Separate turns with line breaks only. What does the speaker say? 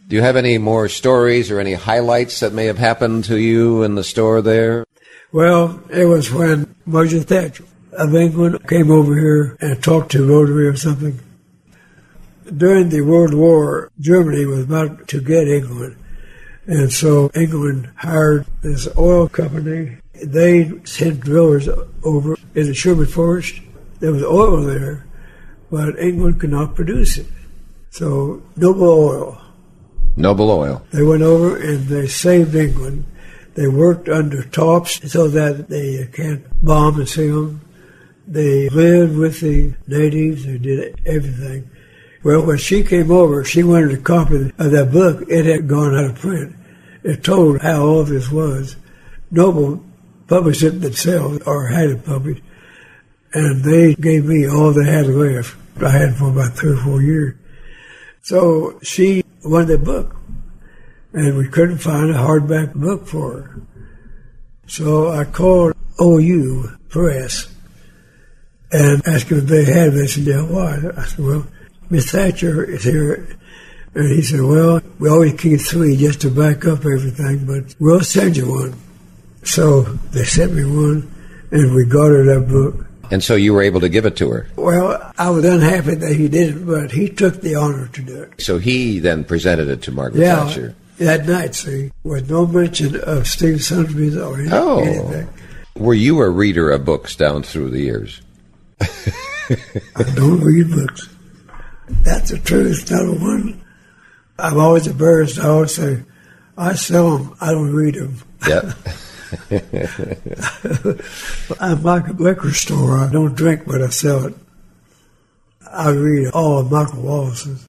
Do you have any more stories or any highlights that may have happened to you in the store there?
Well, it was when Margaret Thatcher of England came over here and talked to Rotary or something. During the World War, Germany was about to get England. And so England hired this oil company. They sent drillers over in the Sherman Forest. There was oil there, but England could not produce it. So Noble Oil.
Noble Oil.
They went over and they saved England. They worked under tops so that they can't bomb and sing them. They lived with the natives. They did everything. Well, when she came over, she wanted a copy of that book. It had gone out of print. It told how all this was. Noble published it themselves, or had it published, and they gave me all they had left. I had it for about 3 or 4 years. So she wanted the book, and we couldn't find a hardback book for her. So I called OU Press and asked them if they had it. They said, yeah, why? I said, well, Miss Thatcher is here. And he said, well, we always keep 3 just to back up everything, but we'll send you one. So they sent me one, and we got her that book.
And so you were able to give it to her?
Well, I was unhappy that he didn't, but he took the honor to do it.
So he then presented it to Margaret Thatcher?
That night, see, with no mention of Steve Sundby's or anything.
Were you a reader of books down through the years?
I don't read books. That's the truth, number one. I'm always embarrassed. I always say, I sell them, I don't read them.
Yep.
I'm like a liquor store. I don't drink, but I sell it. I read all of Michael Wallace's.